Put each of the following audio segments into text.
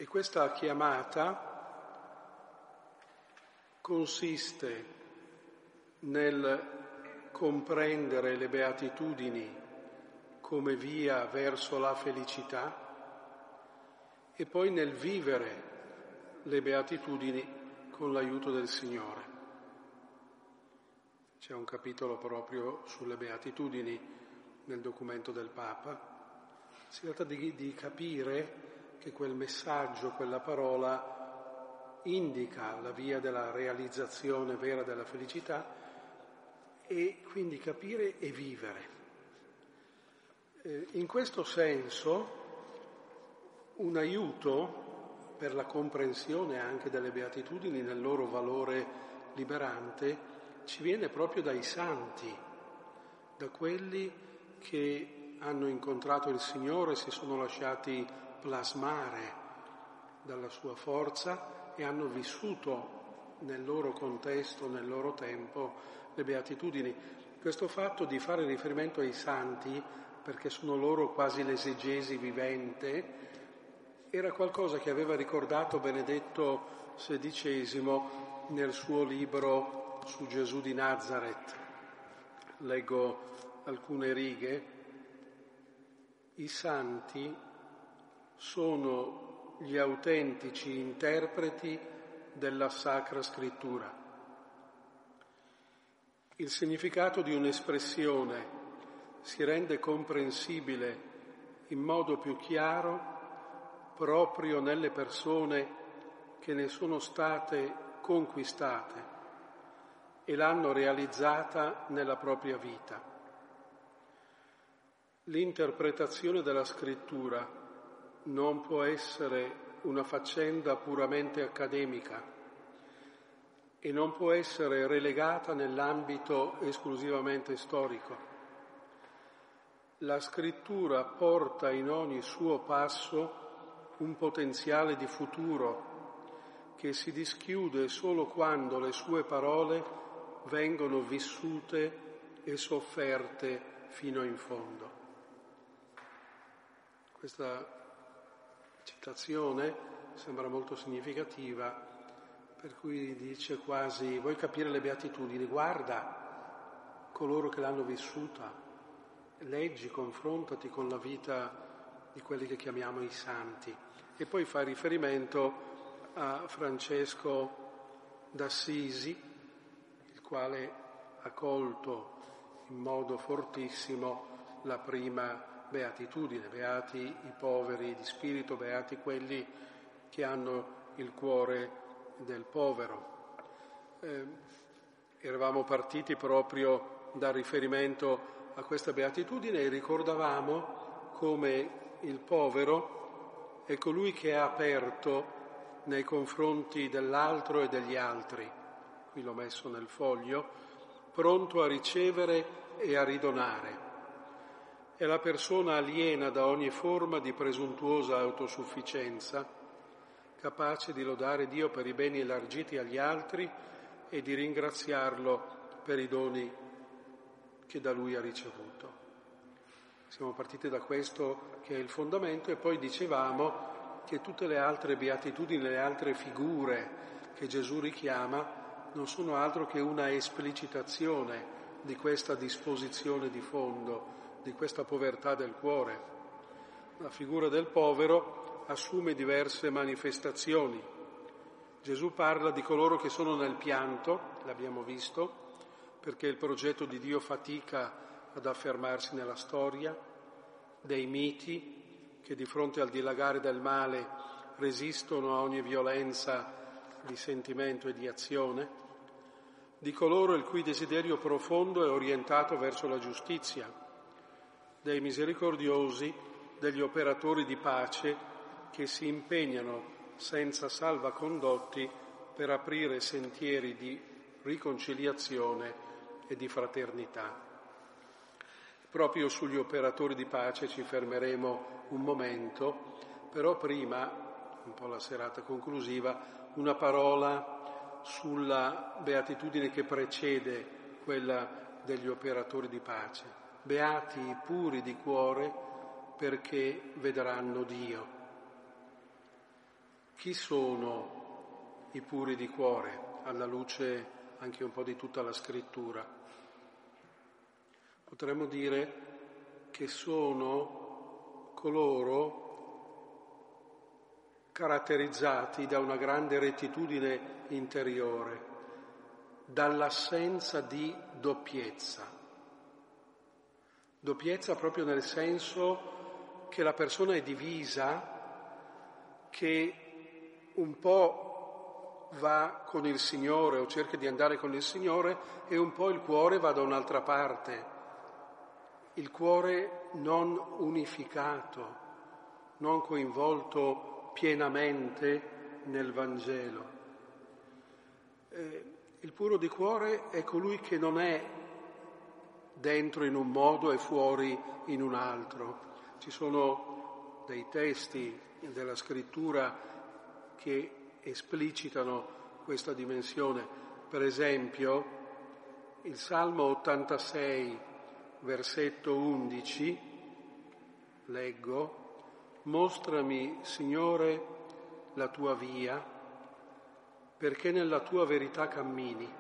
questa chiamata consiste nel comprendere le beatitudini come via verso la felicità e poi nel vivere le beatitudini con l'aiuto del Signore. C'è un capitolo proprio sulle beatitudini nel documento del Papa. Si tratta di capire che quel messaggio, quella parola indica la via della realizzazione vera della felicità e quindi capire e vivere. In questo senso un aiuto per la comprensione anche delle beatitudini nel loro valore liberante ci viene proprio dai santi, da quelli che hanno incontrato il Signore, si sono lasciati plasmare dalla sua forza e hanno vissuto nel loro contesto, nel loro tempo, le beatitudini. Questo fatto di fare riferimento ai santi, perché sono loro quasi l'esegesi vivente, era qualcosa che aveva ricordato Benedetto XVI nel suo libro su Gesù di Nazareth. Leggo alcune righe. I santi sono gli autentici interpreti della Sacra Scrittura. Il significato di un'espressione si rende comprensibile in modo più chiaro proprio nelle persone che ne sono state conquistate e l'hanno realizzata nella propria vita. L'interpretazione della Scrittura non può essere una faccenda puramente accademica e non può essere relegata nell'ambito esclusivamente storico. La Scrittura porta in ogni suo passo un potenziale di futuro che si dischiude solo quando le sue parole vengono vissute e sofferte fino in fondo. Questa citazione sembra molto significativa, per cui dice quasi: vuoi capire le beatitudini? Guarda coloro che l'hanno vissuta, leggi, confrontati con la vita di quelli che chiamiamo i santi. E poi fa riferimento a Francesco d'Assisi, il quale ha colto in modo fortissimo la prima beatitudine: beati i poveri di spirito, beati quelli che hanno il cuore del povero. Eravamo partiti proprio dal riferimento a questa beatitudine e ricordavamo come il povero è colui che è aperto nei confronti dell'altro e degli altri, qui l'ho messo nel foglio, pronto a ricevere e a ridonare. È la persona aliena da ogni forma di presuntuosa autosufficienza, capace di lodare Dio per i beni elargiti agli altri e di ringraziarlo per i doni che da Lui ha ricevuto. Siamo partiti da questo che è il fondamento e poi dicevamo che tutte le altre beatitudini, le altre figure che Gesù richiama non sono altro che una esplicitazione di questa disposizione di fondo, di questa povertà del cuore. La figura del povero assume diverse manifestazioni. Gesù parla di coloro che sono nel pianto, l'abbiamo visto, perché il progetto di Dio fatica ad affermarsi nella storia, dei miti che di fronte al dilagare del male resistono a ogni violenza di sentimento e di azione, di coloro il cui desiderio profondo è orientato verso la giustizia, dei misericordiosi, degli operatori di pace che si impegnano senza salvacondotti per aprire sentieri di riconciliazione e di fraternità. Proprio sugli operatori di pace ci fermeremo un momento, però prima, un po' la serata conclusiva, una parola sulla beatitudine che precede quella degli operatori di pace. Beati i puri di cuore, perché vedranno Dio. Chi sono i puri di cuore, alla luce anche un po' di tutta la scrittura? Potremmo dire che sono coloro caratterizzati da una grande rettitudine interiore, dall'assenza di doppiezza. Doppiezza proprio nel senso che la persona è divisa, che un po' va con il Signore o cerca di andare con il Signore e un po' il cuore va da un'altra parte. Il cuore non unificato, non coinvolto pienamente nel Vangelo. Il puro di cuore è colui che non è dentro in un modo e fuori in un altro. Ci sono dei testi della scrittura che esplicitano questa dimensione. Per esempio, il Salmo 86, versetto 11, leggo: «Mostrami, Signore, la tua via, perché nella tua verità cammini.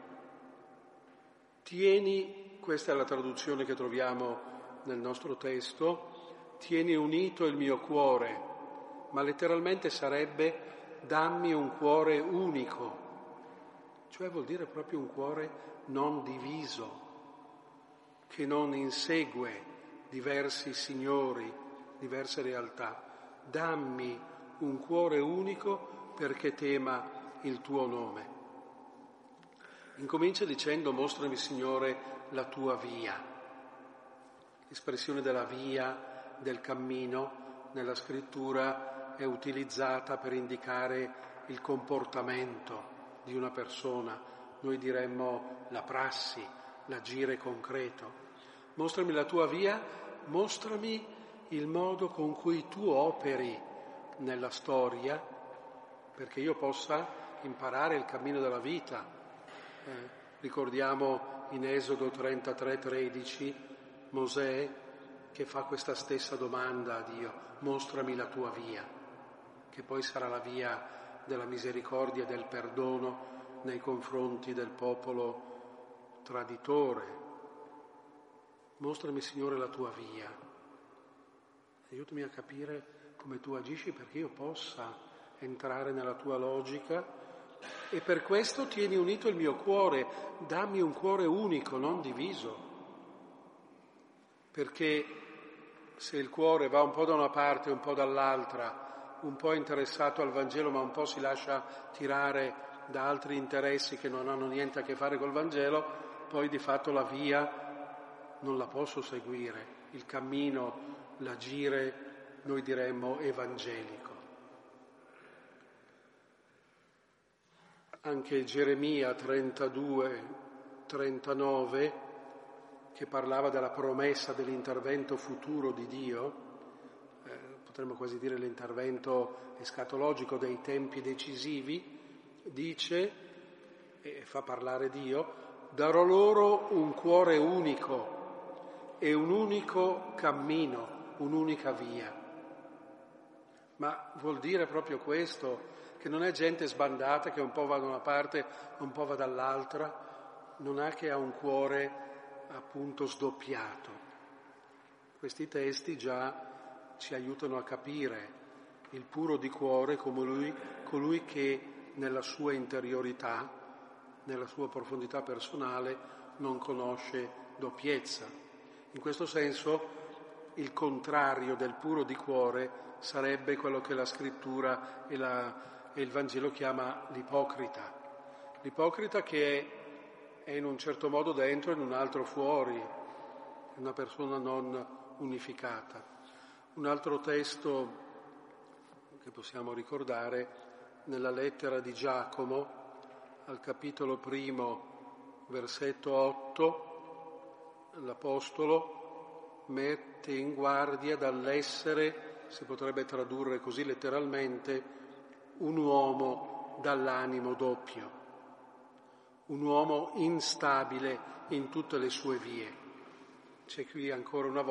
Tieni», questa è la traduzione che troviamo nel nostro testo, «tieni unito il mio cuore», ma letteralmente sarebbe «dammi un cuore unico», cioè vuol dire proprio un cuore non diviso, che non insegue diversi signori, diverse realtà. Dammi un cuore unico perché tema il tuo nome. Incomincia dicendo: mostrami, Signore, la tua via. L'espressione della via, del cammino, nella scrittura è utilizzata per indicare il comportamento di una persona. Noi diremmo la prassi, l'agire concreto. Mostrami la tua via, mostrami il modo con cui tu operi nella storia, perché io possa imparare il cammino della vita. Ricordiamo in Esodo 33:13 Mosè che fa questa stessa domanda a Dio: mostrami la tua via, che poi sarà la via della misericordia e del perdono nei confronti del popolo traditore. Mostrami, Signore, la tua via. Aiutami a capire come tu agisci perché io possa entrare nella tua logica, e per questo tieni unito il mio cuore, dammi un cuore unico, non diviso. Perché se il cuore va un po' da una parte e un po' dall'altra, un po' interessato al Vangelo ma un po' si lascia tirare da altri interessi che non hanno niente a che fare col Vangelo, poi di fatto la via non la posso seguire, il cammino, l'agire, noi diremmo evangelico. Anche Geremia 32-39, che parlava della promessa dell'intervento futuro di Dio, potremmo quasi dire l'intervento escatologico dei tempi decisivi, dice, e fa parlare Dio: darò loro un cuore unico e un unico cammino, un'unica via. Ma vuol dire proprio questo, che non è gente sbandata che un po' va da una parte, un po' va dall'altra, non è che ha un cuore appunto sdoppiato. Questi testi già ci aiutano a capire il puro di cuore come colui che nella sua interiorità, nella sua profondità personale, non conosce doppiezza. In questo senso il contrario del puro di cuore sarebbe quello che la scrittura e il Vangelo chiama l'ipocrita. L'ipocrita che è in un certo modo dentro e in un altro fuori, una persona non unificata. Un altro testo che possiamo ricordare nella lettera di Giacomo, al capitolo 1, versetto 8, l'Apostolo mette in guardia dall'essere, si potrebbe tradurre così letteralmente, un uomo dall'animo doppio, un uomo instabile in tutte le sue vie. C'è qui ancora una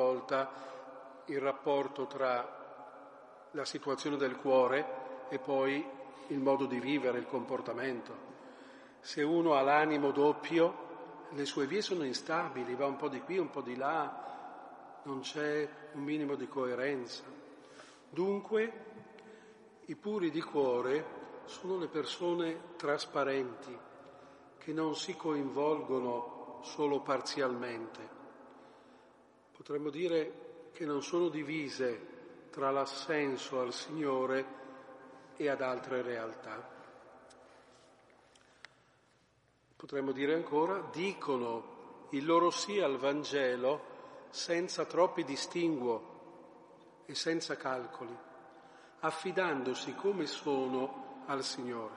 volta il rapporto tra la situazione del cuore e poi il modo di vivere, il comportamento. Se uno ha l'animo doppio, le sue vie sono instabili, va un po' di qui, un po' di là, non c'è un minimo di coerenza. Dunque, i puri di cuore sono le persone trasparenti, che non si coinvolgono solo parzialmente. Potremmo dire che non sono divise tra l'assenso al Signore e ad altre realtà. Potremmo dire ancora, dicono il loro sì al Vangelo senza troppi distinguo e senza calcoli, affidandosi come sono al Signore.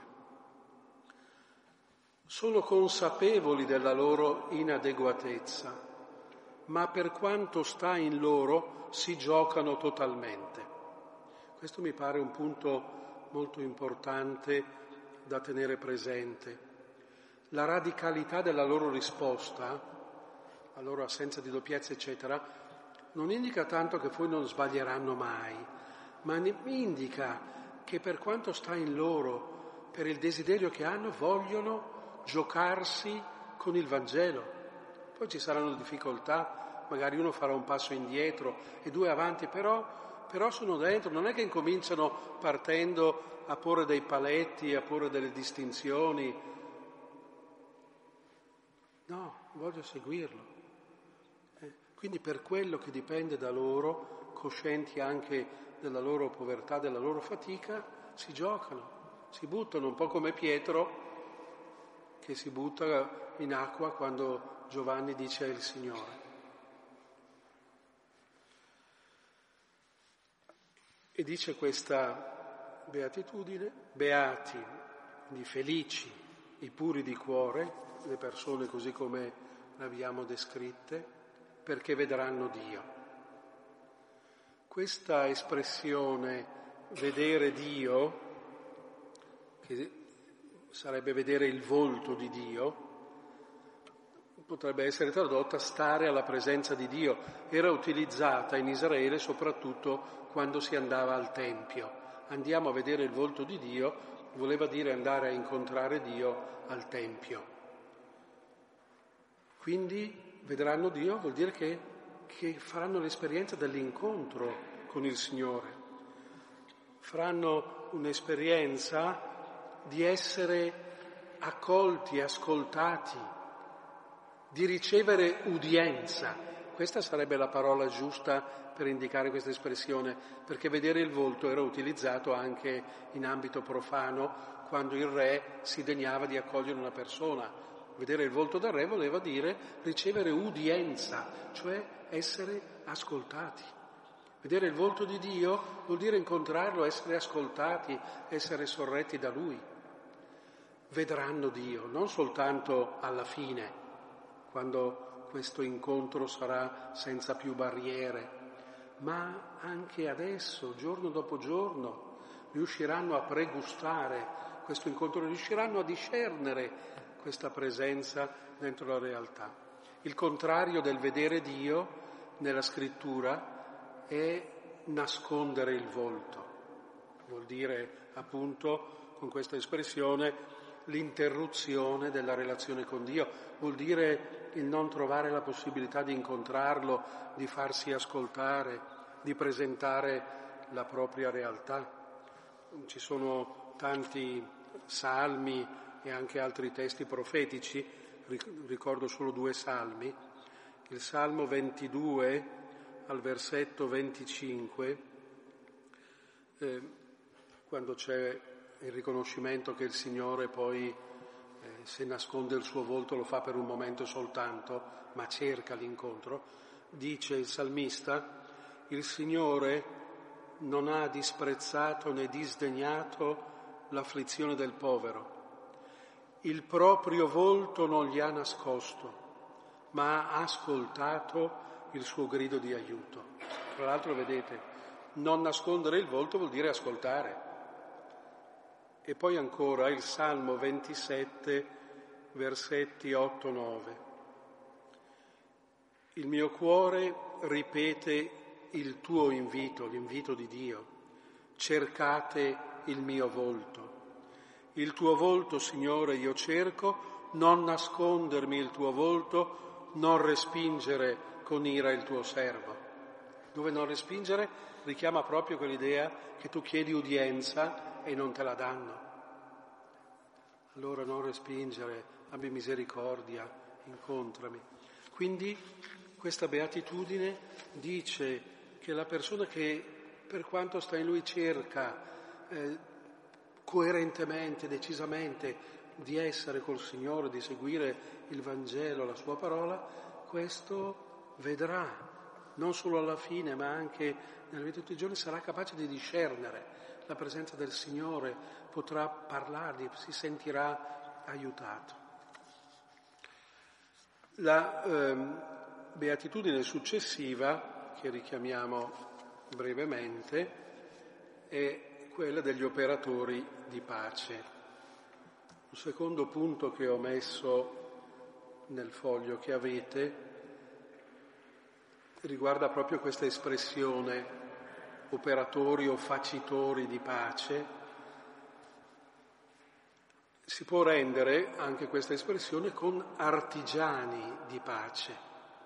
Sono consapevoli della loro inadeguatezza, ma per quanto sta in loro si giocano totalmente. Questo mi pare un punto molto importante da tenere presente. La radicalità della loro risposta, la loro assenza di doppiezza, eccetera, non indica tanto che poi non sbaglieranno mai, ma indica che per quanto sta in loro, per il desiderio che hanno, vogliono giocarsi con il Vangelo. Poi ci saranno difficoltà, magari uno farà un passo indietro e due avanti, però sono dentro, non è che incominciano partendo a porre dei paletti, a porre delle distinzioni. No, voglio seguirlo. Quindi per quello che dipende da loro, coscienti anche della loro povertà, della loro fatica, si giocano, si buttano, un po' come Pietro che si butta in acqua quando Giovanni dice è il Signore. E dice questa beatitudine, beati, quindi felici, i puri di cuore, le persone così come le abbiamo descritte, perché vedranno Dio. Questa espressione vedere Dio, che sarebbe vedere il volto di Dio, potrebbe essere tradotta stare alla presenza di Dio. Era utilizzata in Israele soprattutto quando si andava al Tempio. Andiamo a vedere il volto di Dio, voleva dire andare a incontrare Dio al Tempio. Quindi vedranno Dio vuol dire che faranno l'esperienza dell'incontro con il Signore. Faranno un'esperienza di essere accolti, ascoltati, di ricevere udienza. Questa sarebbe la parola giusta per indicare questa espressione, perché vedere il volto era utilizzato anche in ambito profano, quando il re si degnava di accogliere una persona. Vedere il volto del re voleva dire ricevere udienza, cioè essere ascoltati. Vedere il volto di Dio vuol dire incontrarlo, essere ascoltati, essere sorretti da Lui. Vedranno Dio, non soltanto alla fine, quando questo incontro sarà senza più barriere, ma anche adesso, giorno dopo giorno, riusciranno a pregustare questo incontro, riusciranno a discernere questa presenza dentro la realtà. Il contrario del vedere Dio nella scrittura è nascondere il volto. Vuol dire appunto con questa espressione l'interruzione della relazione con Dio, vuol dire il non trovare la possibilità di incontrarlo, di farsi ascoltare, di presentare la propria realtà. Ci sono tanti salmi e anche altri testi profetici, ricordo solo 2 salmi. Il Salmo 22 al versetto 25, quando c'è il riconoscimento che il Signore poi, se nasconde il suo volto, lo fa per un momento soltanto, ma cerca l'incontro, dice il salmista, il Signore non ha disprezzato né disdegnato l'afflizione del povero. Il proprio volto non gli ha nascosto, ma ha ascoltato il suo grido di aiuto. Tra l'altro, vedete, non nascondere il volto vuol dire ascoltare. E poi ancora il Salmo 27, versetti 8-9. Il mio cuore ripete il tuo invito, l'invito di Dio. Cercate il mio volto. Il tuo volto, Signore, io cerco, non nascondermi il tuo volto, non respingere con ira il tuo servo. Dove non respingere richiama proprio quell'idea che tu chiedi udienza e non te la danno. Allora non respingere, abbi misericordia, incontrami. Quindi questa beatitudine dice che la persona che per quanto sta in lui cerca coerentemente, decisamente di essere col Signore, di seguire il Vangelo, la sua parola, questo vedrà, non solo alla fine ma anche nella vita di tutti i giorni, sarà capace di discernere la presenza del Signore, potrà parlargli, si sentirà aiutato. La beatitudine successiva, che richiamiamo brevemente, è quella degli operatori di pace. Un secondo punto che ho messo nel foglio che avete riguarda proprio questa espressione, operatori o facitori di pace. Si può rendere anche questa espressione con artigiani di pace.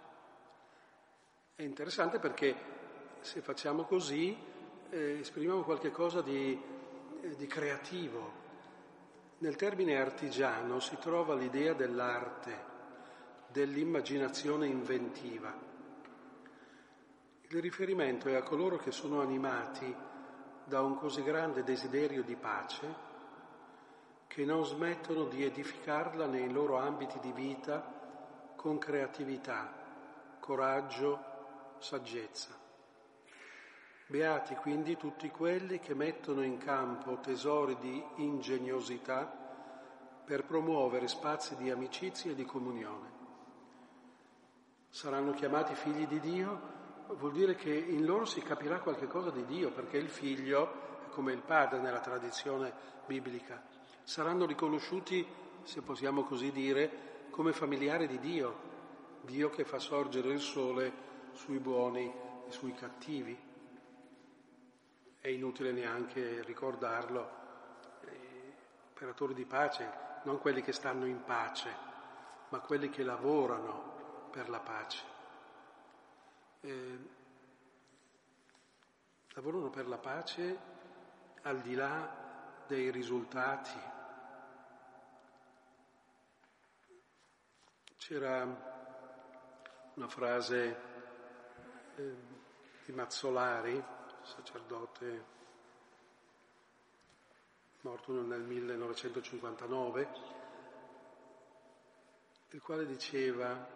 È interessante perché se facciamo così esprimiamo qualche cosa di creativo. Nel termine artigiano si trova l'idea dell'arte, dell'immaginazione inventiva. Il riferimento è a coloro che sono animati da un così grande desiderio di pace che non smettono di edificarla nei loro ambiti di vita con creatività, coraggio, saggezza. Beati quindi tutti quelli che mettono in campo tesori di ingegnosità per promuovere spazi di amicizia e di comunione. Saranno chiamati figli di Dio, vuol dire che in loro si capirà qualche cosa di Dio, perché il figlio è come il padre nella tradizione biblica. Saranno riconosciuti, se possiamo così dire, come familiari di Dio, Dio che fa sorgere il sole sui buoni e sui cattivi. È inutile neanche ricordarlo, operatori di pace, non quelli che stanno in pace, ma quelli che lavorano per la pace. Lavorano per la pace al di là dei risultati. C'era una frase di Mazzolari, sacerdote morto nel 1959, il quale diceva: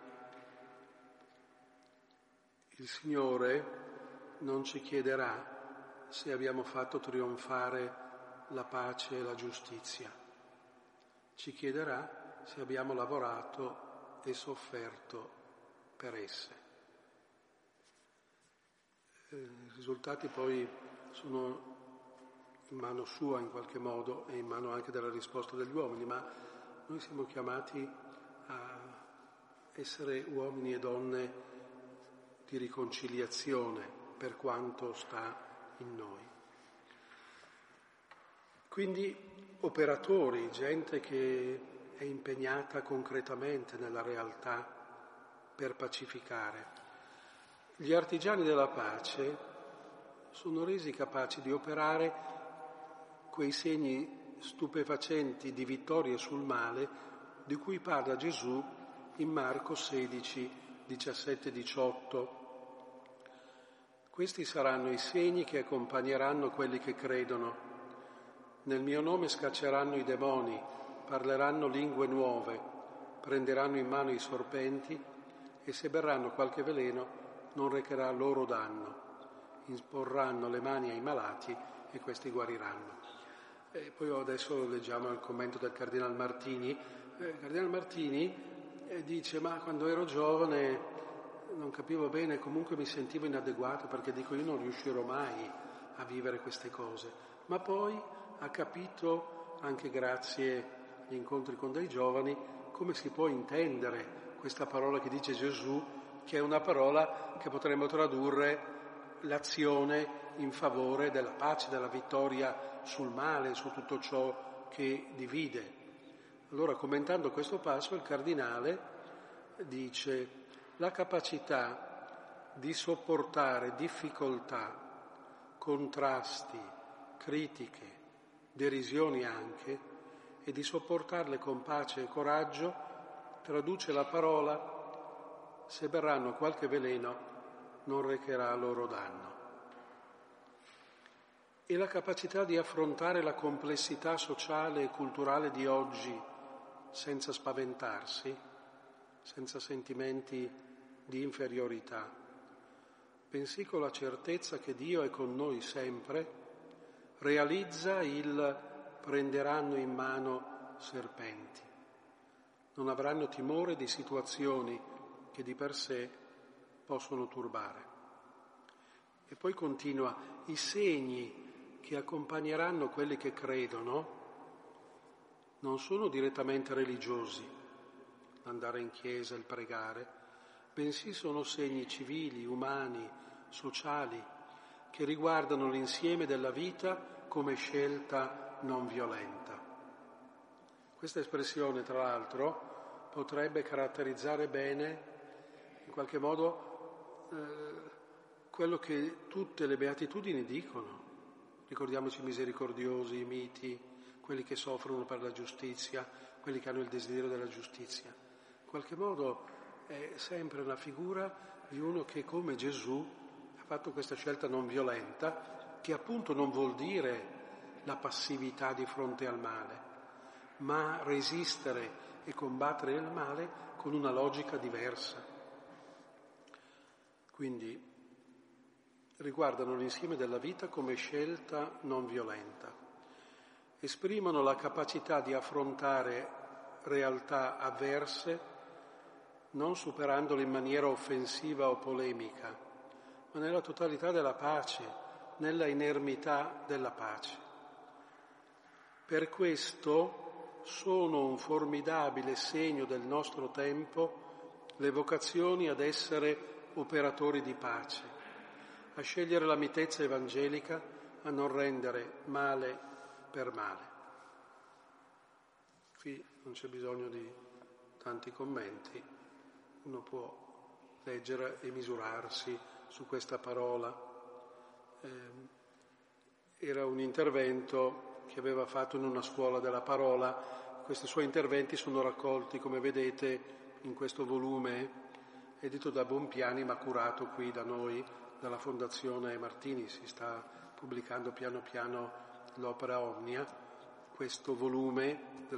il Signore non ci chiederà se abbiamo fatto trionfare la pace e la giustizia, ci chiederà se abbiamo lavorato e sofferto per esse. I risultati poi sono in mano sua in qualche modo e in mano anche della risposta degli uomini, ma noi siamo chiamati a essere uomini e donne di riconciliazione per quanto sta in noi. Quindi operatori, gente che è impegnata concretamente nella realtà per pacificare. Gli artigiani della pace sono resi capaci di operare quei segni stupefacenti di vittoria sul male di cui parla Gesù in Marco 16, 17, 18. Questi saranno i segni che accompagneranno quelli che credono. Nel mio nome scacceranno i demoni, parleranno lingue nuove, prenderanno in mano i sorpenti e se berranno qualche veleno non recherà loro danno, imporranno le mani ai malati e questi guariranno. E poi adesso leggiamo il commento del Cardinal Martini. Il Cardinal Martini dice: ma quando ero giovane non capivo bene, comunque mi sentivo inadeguato perché dico io non riuscirò mai a vivere queste cose, ma poi ha capito, anche grazie agli incontri con dei giovani, come si può intendere questa parola che dice Gesù, che è una parola che potremmo tradurre l'azione in favore della pace, della vittoria sul male, su tutto ciò che divide. Allora, commentando questo passo, il cardinale dice: la capacità di sopportare difficoltà, contrasti, critiche, derisioni anche, e di sopportarle con pace e coraggio, traduce la parola: se berranno qualche veleno non recherà loro danno. E la capacità di affrontare la complessità sociale e culturale di oggi senza spaventarsi, senza sentimenti di inferiorità, bensì con la certezza che Dio è con noi sempre, realizza il prenderanno in mano serpenti. Non avranno timore di situazioni che di per sé possono turbare. E poi continua: i segni che accompagneranno quelli che credono non sono direttamente religiosi, andare in chiesa, il pregare, bensì sono segni civili, umani, sociali, che riguardano l'insieme della vita come scelta non violenta. Questa espressione, tra l'altro, potrebbe caratterizzare bene, in qualche modo, quello che tutte le beatitudini dicono. Ricordiamoci i misericordiosi, i miti, quelli che soffrono per la giustizia, quelli che hanno il desiderio della giustizia. In qualche modo è sempre una figura di uno che, come Gesù, ha fatto questa scelta non violenta, che appunto non vuol dire la passività di fronte al male, ma resistere e combattere il male con una logica diversa. Quindi riguardano l'insieme della vita come scelta non violenta, esprimono la capacità di affrontare realtà avverse non superandole in maniera offensiva o polemica, ma nella totalità della pace, nella inermità della pace. Per questo sono un formidabile segno del nostro tempo le vocazioni ad essere operatori di pace, a scegliere la mitezza evangelica, a non rendere male per male. Qui non c'è bisogno di tanti commenti, uno può leggere e misurarsi su questa parola. Era un intervento che aveva fatto in una scuola della parola. Questi suoi interventi sono raccolti, come vedete, in questo volume edito da Bompiani ma curato qui da noi, dalla Fondazione Martini. Si sta pubblicando piano piano l'opera Omnia, questo volume